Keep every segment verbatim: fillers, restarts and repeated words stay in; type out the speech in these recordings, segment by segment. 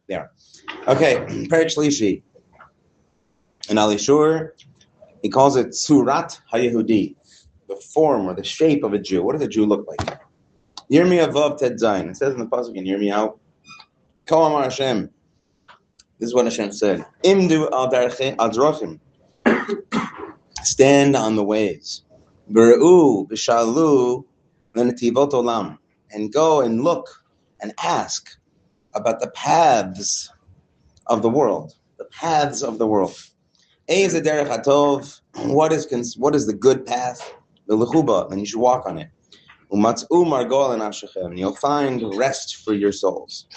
There. Okay, Perek Shlishi. In Ali Shur, he calls it Surat HaYehudi, the form or the shape of a Jew. What does a Jew look like? Yirmiyah Vav Ted Zayin. It says in the pasuk in Yirmiyahu, Ko Amar Hashem. This is what Hashem said. Imdu al drachim. Stand on the ways. Ber'u b'shalu l'netivot olam. And go and look and ask about the paths of the world. The paths of the world. Eiz derech hatov. What is what is the good path? The lechuba, and you should walk on it. Umatzu margol l'nafshechem. And you'll find rest for your souls.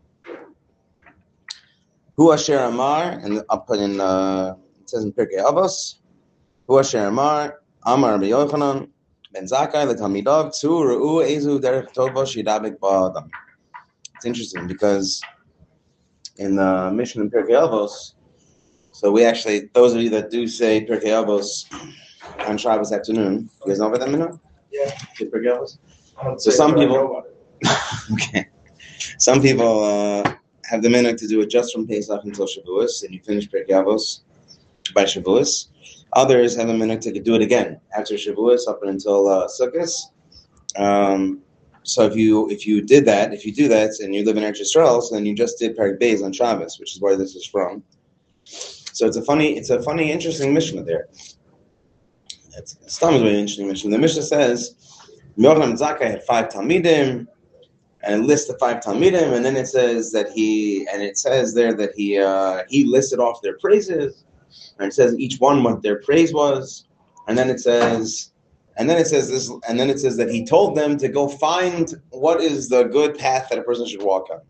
Hu asher amar, and up in uh, it says in Pirkei Avos. Hu asher amar, Amar Rabbi Yochanan ben Zakkai letalmidav tzu re'u ezu derech tova shidabek ba'adam. It's interesting because in the mission in Pirkei Avos, so we actually, those of you that do say Pirkei Avos on Shabbos afternoon, you guys know about that minute? Yeah. Pirkei Avos. So some people, okay, some people uh, have the minute to do it just from Pesach until Shavuos, and you finish Pirkei Avos by Shavuos. Others have a minute to do it again after Shavuos up until uh, Sukkot. Um, so if you if you did that, if you do that, and you live in Eretz Yisrael, so then you just did Perek Beis on Shabbos, which is where this is from. So it's a funny, it's a funny, interesting Mishnah there. It's it's a very interesting Mishnah. The Mishnah says, Yochanan Zakkai had five Talmidim, and it lists the five Talmidim, and then it says that he, and it says there that he uh, he listed off their praises. And it says each one what their praise was, and then it says, and then it says this, and then it says that he told them to go find what is the good path that a person should walk on.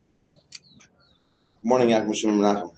Good morning, Yaakov Shimon Menachem.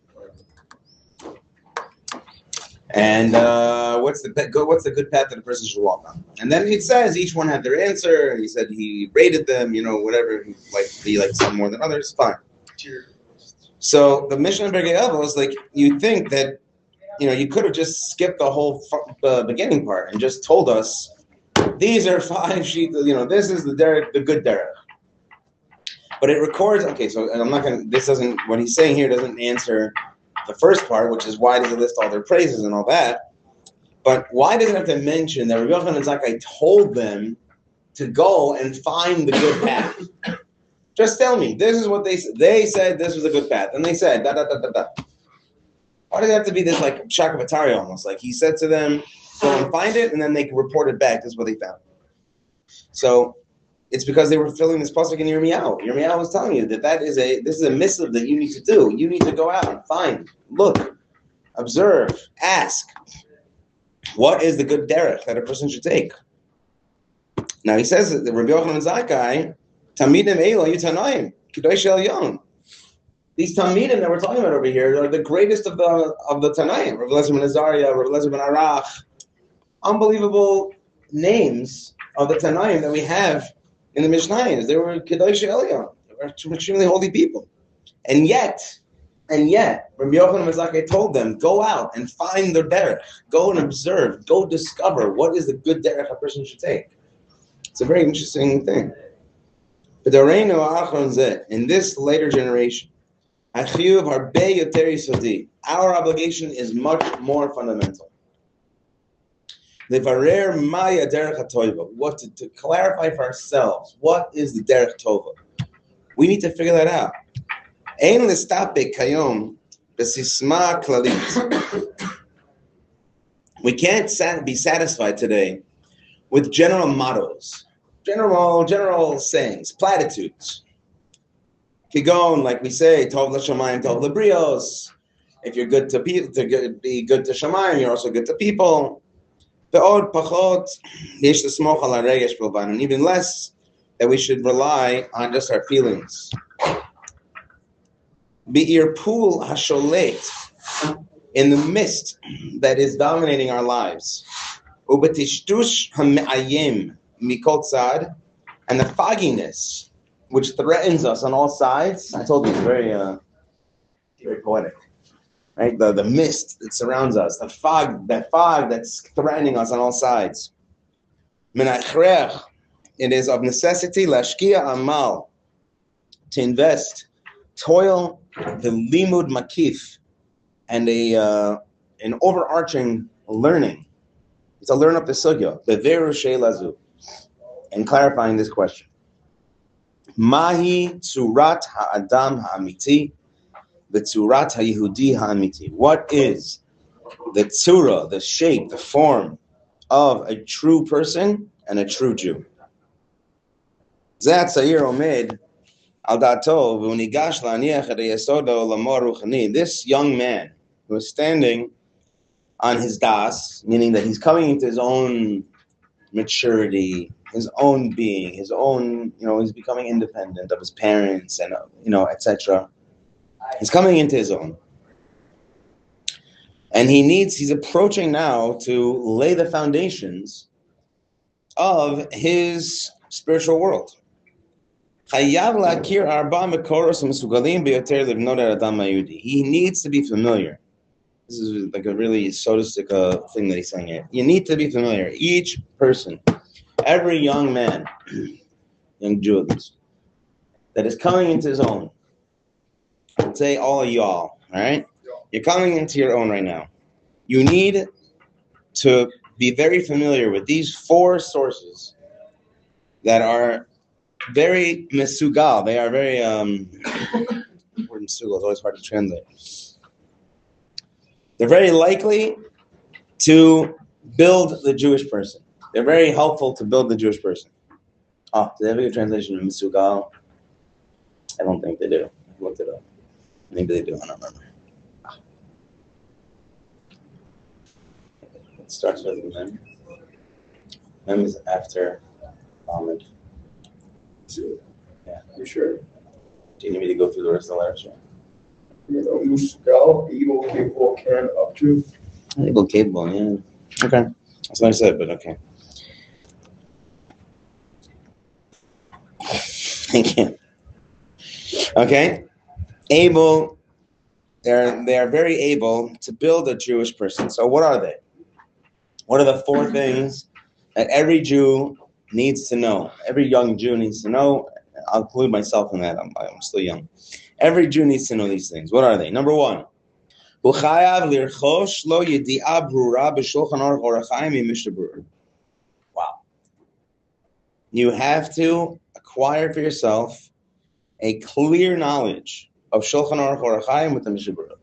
And uh, what's the what's the good path that a person should walk on? And then it says each one had their answer, and he said he rated them, you know, whatever, like he liked some more than others. Fine. So the Mishnah in Pirkei Avos, like you think that, you know, you could have just skipped the whole uh, beginning part and just told us these are five sheets. You know, this is the derech, the good derech. But it records. Okay, so I'm not gonna. This doesn't. What he's saying here doesn't answer the first part, which is why does it list all their praises and all that. But why does it have to mention that Rabbi Yochanan Zakkai told them to go and find the good path? Just tell me, this is what they said. They said this was a good path. And they said, da, da, da, da, da. Why does it have to be this, like, Shakavatari almost? Like, he said to them, go and find it, and then they reported back. This is what they found. So, it's because they were filling this pasuk in Yirmiyahu. Yirmiyahu was telling you that that is a, this is a mitzvah that you need to do. You need to go out and find, look, observe, ask. What is the good derech that a person should take? Now, he says that Rabbi Yochanan Zakkai, Talmidim Eila Yitanaim, Kedosh Elyon. These Talmidim that we're talking about over here are the greatest of the of the Tanaim. Rav Eliezer ben Azariah, Rav Eliezer ben Arach. Unbelievable names of the Tanaim that we have in the Mishnayos. They were Kedosh Elyon. They were extremely holy people. And yet, and yet, Rabbi Yochanan ben Zakkai told them, go out and find their derech. Go and observe. Go discover what is the good derech a person should take. It's a very interesting thing. In this later generation, our obligation is much more fundamental. What to, to clarify for ourselves, what is the derech tova? We need to figure that out. We can't sat, be satisfied today with general mottos. General, general sayings, platitudes. Kigon, like we say, Tov l'shamayim, Tov l'brios. If you're good to people, to be good to shamayim, you're also good to people. Ve'od pachot, yesh l'smoch al haregesh b'lvan, and even less that we should rely on just our feelings. Be'irpul hasholet, in the mist that is dominating our lives. U'b'tishtush ha'me'ayim, mikol tzad, and the fogginess which threatens us on all sides. I told you it's very, uh, very poetic, right? The the mist that surrounds us, the fog, that fog that's threatening us on all sides. It is of necessity lashkia amal, to invest toil, the limud makif, and a uh, an overarching learning. It's a learn up the sugya, the veru she'elazu, and clarifying this question. Mahi tzurat ha'adam ha'amiti, the tzurat ha'yehudi ha'amiti. What is the tzura, the shape, the form of a true person and a true Jew? Zat Sair Omed al dato v'unigash la'aniach et yesodo lamor ruchani. This young man who is standing on his das, meaning that he's coming into his own maturity, his own being, his own, you know, he's becoming independent of his parents and, uh, you know, et cetera. He's coming into his own. And he needs, he's approaching now to lay the foundations of his spiritual world. He needs to be familiar. This is like a really sodistic uh, thing that he's saying here. You need to be familiar. Each person, every young man, young Jew, that is coming into his own. I'd say all of y'all, all right? You're coming into your own right now. You need to be very familiar with these four sources that are very mesugal. They are very, um, the word mesugal is always hard to translate. They're very likely to build the Jewish person. They're very helpful to build the Jewish person. Oh, do they have a good translation of mesugal? I don't think they do. I looked it up. Maybe they do. I don't remember. It starts with mem. Mem is after Ahmed. Yeah. You sure? Do you need me to go through the rest of the letters? You know, Muskal, able, capable, can, up to. Able, capable, yeah. Okay. That's what I said, but okay. Thank you. Okay. Able, they're they're very able to build a Jewish person. So what are they? What are the four things that every Jew needs to know? Every young Jew needs to know. I'll include myself in that. I'm, I'm still young. Every Jew needs to know these things. What are they? Number one. Wow. You have to acquire for yourself a clear knowledge of Shulchan Aruch Orach Chaim with the Mishnah Berurah.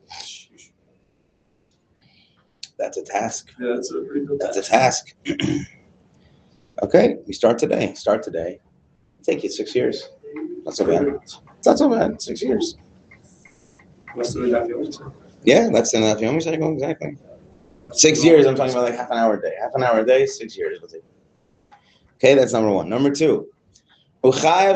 That's a task. Yeah, that's a pretty good That's a task. Okay, we start today. Start today. It'll take you six years. Not so bad. It's not so bad. Six years. Less than a half year. Yeah, less than a half year cycle, exactly. Six years, I'm talking about like half an hour a day. Half an hour a day, six years. It'll take. Okay, that's number one. Number two. Okay,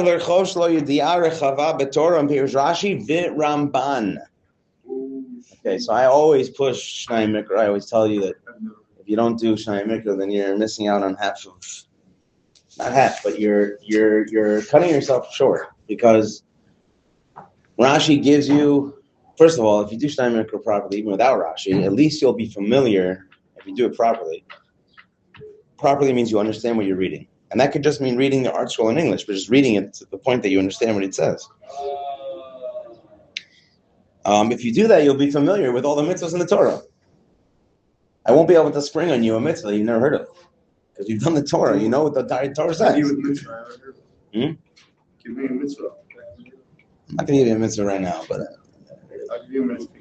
so I always push Shnai Mikra. I always tell you that if you don't do Shnai Mikra, then you're missing out on half of, not half, but you're you're you're cutting yourself short, because Rashi gives you, first of all, if you do Shnai Mikra properly, even without Rashi, at least you'll be familiar. If you do it properly, properly means you understand what you're reading. And that could just mean reading the art scroll in English, but just reading it to the point that you understand what it says. Um, if you do that, you'll be familiar with all the mitzvahs in the Torah. I won't be able to spring on you a mitzvah that you've never heard of, because you've done the Torah. You know what the Torah says. Give me a mitzvah. Hmm? Give me a mitzvah. I'm not going to give you a mitzvah right now, but... Uh, I'll give you a mitzvah.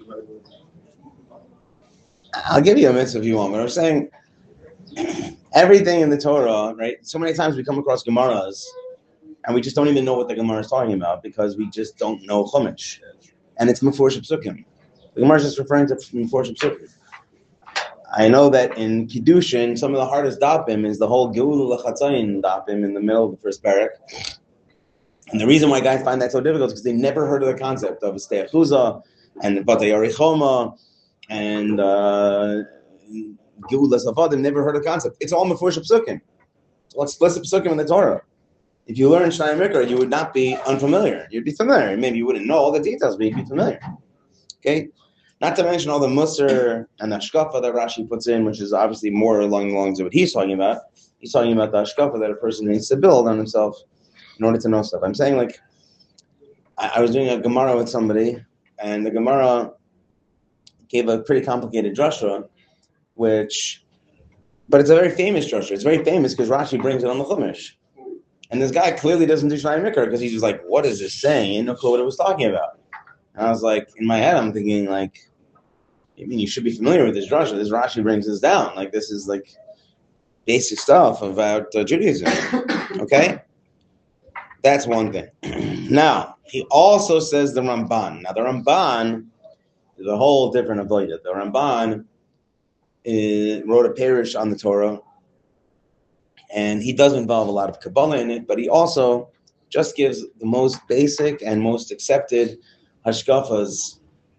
I'll give you a mitzvah if you want, but I'm saying... Everything in the Torah, right? So many times we come across Gemaras, and we just don't even know what the Gemara is talking about because we just don't know Chumash. And it's Meforsh Psukim. The Gemara is just referring to Meforsh Psukim. I know that in Kiddushin, some of the hardest dapim is the whole Geula L'Chatzayin dapim in the middle of the first parak. And the reason why guys find that so difficult is because they never heard of the concept of Stei Achuzah and Batei Arichoma and uh, Geula Savadim, never heard of the concept. It's all Meforsh Psukim. So explicit Psukim in the Torah. If you learn Shnai Mikra, you would not be unfamiliar. You'd be familiar. Maybe you wouldn't know all the details, but you'd be familiar. Okay? Not to mention all the Musar and the Hashkafa that Rashi puts in, which is obviously more along the lines of what he's talking about. He's talking about the Hashkafa that a person needs to build on himself in order to know stuff. I'm saying, like, I, I was doing a Gemara with somebody, and the Gemara gave a pretty complicated drasha, which, but it's a very famous drasha. It's very famous because Rashi brings it on the Chumash. And this guy clearly doesn't do Shnai Mikra because he's just like, what is this saying? He had no clue what it was talking about. And I was like, in my head, I'm thinking like, I mean, you should be familiar with this drasha. This Rashi brings this down. Like, this is like basic stuff about uh, Judaism. Okay? That's one thing. Now, he also says the Ramban. Now, the Ramban is a whole different avodah. The Ramban is, wrote a parish on the Torah, and he does involve a lot of Kabbalah in it, but he also just gives the most basic and most accepted hashkafas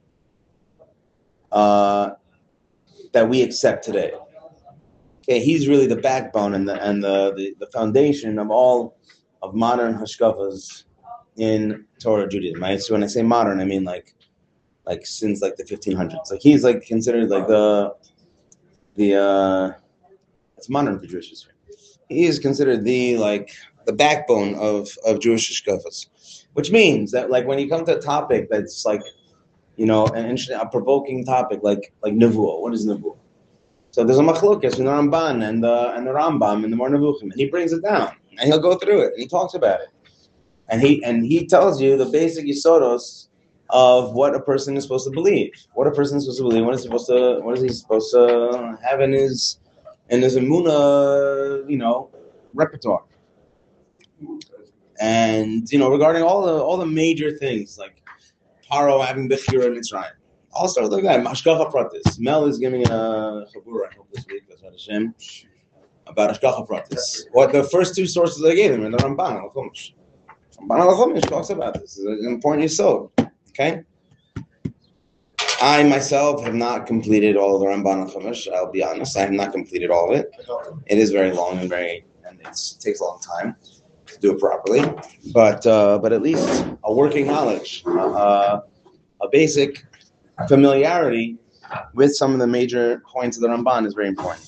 uh, that we accept today. Okay, he's really the backbone and the and the, the, the foundation of all of modern hashkafas in Torah Judaism. Right? So when I say modern, I mean like like since like the fifteen hundreds. Like he's like considered like the the uh, it's modern for Jewish history. He is considered the like the backbone of, of Jewish hashkafas, which means that like when you come to a topic that's like, you know, an interesting, a provoking topic like like nevuah. What is nevuah? So there's a machlokas in the Ramban and the and the Rambam and the Moreh Nevuchim, and he brings it down and he'll go through it and he talks about it, and he and he tells you the basic yisodos of what a person is supposed to believe, what a person is supposed to believe, what is supposed to what is he supposed to have in his in his emunah, you know, repertoire. And you know, regarding all the all the major things like Paro having Bechira in Mitzrayim. I'll start with that. Hashgacha Pratis. Mel is giving a chabura, I hope this week, that's Hashem, about Hashgacha Pratis. What the first two sources I gave him in the Ramban al Chumash. Ramban al Chumash talks about this. It's an important yisod. Okay. I myself have not completed all of the Ramban al Chumash. I'll be honest, I have not completed all of it. It is very long and very, and it's, it takes a long time to do it properly. But uh, but at least a working knowledge, uh, a basic familiarity with some of the major points of the Ramban is very important.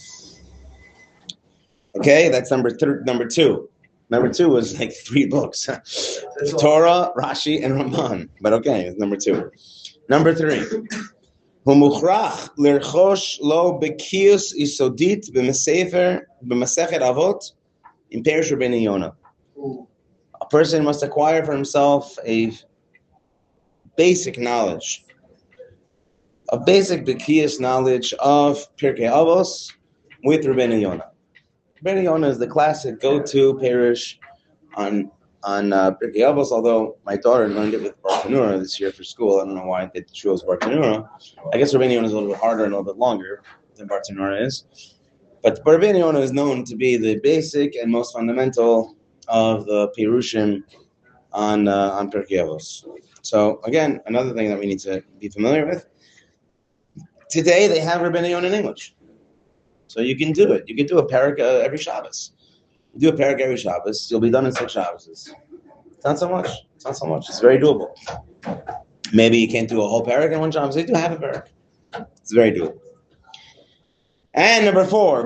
Okay, that's number th- number two. Number two was like three books: Torah, Rashi, and Ramban. But okay, it's number two. Number three. Humuchrach lirchosh lo bekius isodit b'mesefer b'masechet avot in Perish Rabbeinu Yonah. A person must acquire for himself a basic knowledge. A basic Bekiyas knowledge of Pirkei Avos with Rabbeinu Yonah. Rabbeinu Yonah is the classic go-to parish on on uh, Pirkei Avos, although my daughter learned it with Bartanura this year for school. I don't know why they chose Bartanura. I guess Rabbeinu Yonah is a little bit harder and a little bit longer than Bartanura is. But Rabbeinu Yonah is known to be the basic and most fundamental of the Pirushim on, uh, on Pirkei Avos. So again, another thing that we need to be familiar with. Today they have Rabbeinu Yonah in English, so you can do it. You can do a parak uh, every Shabbos. You do a parak every Shabbos, you'll be done in six Shabbos. It's not so much. It's not so much. It's very doable. Maybe you can't do a whole parak in one Shabbos. You do half a parak. It's very doable. And number four,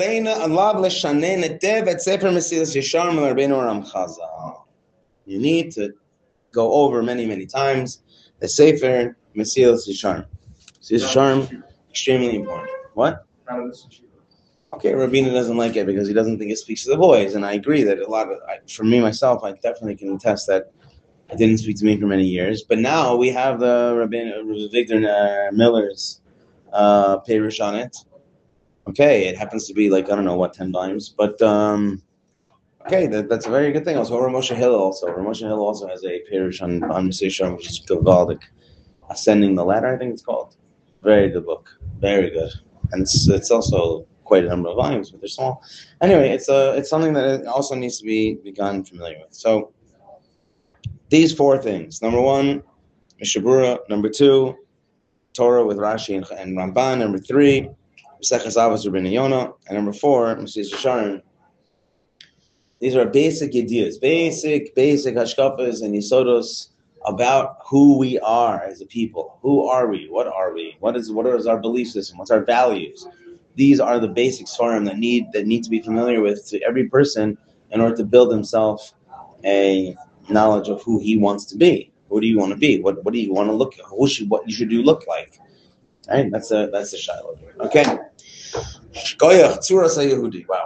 you need to go over many, many times the Sefer Mesilas Yesharim. Mesilas Yesharim, extremely important. What? Okay, Rabbeinu doesn't like it because he doesn't think it speaks to the boys, and I agree that a lot of, I, for me myself, I definitely can attest that it didn't speak to me for many years. But now we have the Rabbeinu Victor uh, Miller's uh, parish on it. Okay, it happens to be like, I don't know what, ten volumes, but um, okay, that, that's a very good thing. Also, Ramosha Hill also. Ramosha Hill also has a parish on, on Mesilas Yesharim, which is Gavaldic. Ascending the Ladder, I think it's called. Very good book. Very good. And it's it's also quite a number of volumes, but they're small. Anyway, it's a it's something that also needs to be begun familiar with. So, these four things. Number one, Mishabura. Number two, Torah with Rashi and, and Ramban. Number three, Maseches Avos Rabbeinu Yonah, and number four, Mesilas Yesharim. These are basic ideas, basic, basic hashkafas and yisodos about who we are as a people. Who are we? What are we? What is what is our belief system? What's our values? These are the basic svarim that need that need to be familiar with to every person in order to build himself a knowledge of who he wants to be, Who do you want to be? What What do you want to look? Who should what you should you look like? Right? That's a that's a shiloh. Okay. Goyach Tzuras HaYehudi. Wow.